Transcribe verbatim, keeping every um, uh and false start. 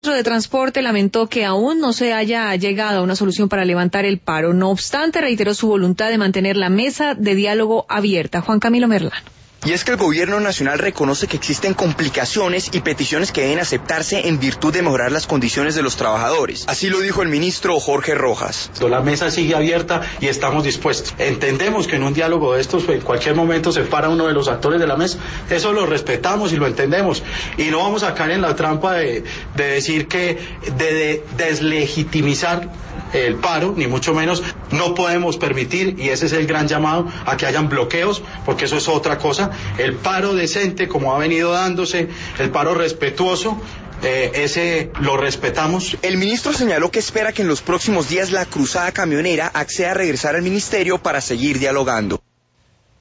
El ministro de Transporte lamentó que aún no se haya llegado a una solución para levantar el paro. No obstante, reiteró su voluntad de mantener la mesa de diálogo abierta. Juan Camilo Merlano. Y es que el gobierno nacional reconoce que existen complicaciones y peticiones que deben aceptarse en virtud de mejorar las condiciones de los trabajadores. Así lo dijo el ministro Jorge Rojas. La mesa sigue abierta y estamos dispuestos. Entendemos que en un diálogo de estos en cualquier momento se para uno de los actores de la mesa. Eso lo respetamos y lo entendemos. Y no vamos a caer en la trampa de, de decir que de, de deslegitimizar el paro, ni mucho menos. No podemos permitir, y ese es el gran llamado, a que hayan bloqueos, porque eso es otra cosa. El paro decente, como ha venido dándose, el paro respetuoso, eh, ese lo respetamos. El ministro señaló que espera que en los próximos días la cruzada camionera acceda a regresar al ministerio para seguir dialogando.